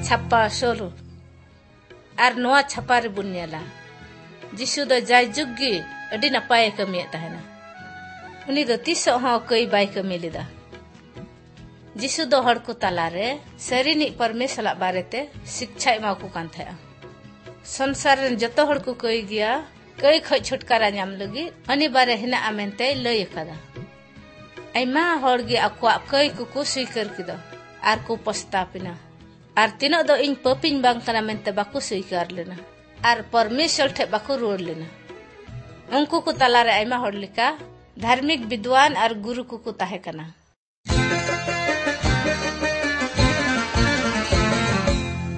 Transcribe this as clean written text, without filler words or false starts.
छापा सोलु आर नोआ छापा रे बुन नेला जिसु दो जाय जुग्गी अडी नपाय कमी तहना उनी दो तीसो हो कई बाय कमी लेदा जिसु दो हड़ को तालारे सरीनी परमेश्वर बारेते शिक्षा एमा को कान था संसार रन जतो हड़ को कई गया कई खय छुटकारा नाम लगी अनि बारे हिना आमेनते लय कदा आइमा हड़ गे अक्वा कई को स्वीकार किदा आर को पस्तापिना आर तिनो दो इन पपिन बांग कना मेनते बाको स्वीकार लेना आर परमेश्वर ठे बाको रोड लेना उनको को तालारे आइमा हड़ लिका धार्मिक विद्वान और गुरु को ताहे कना।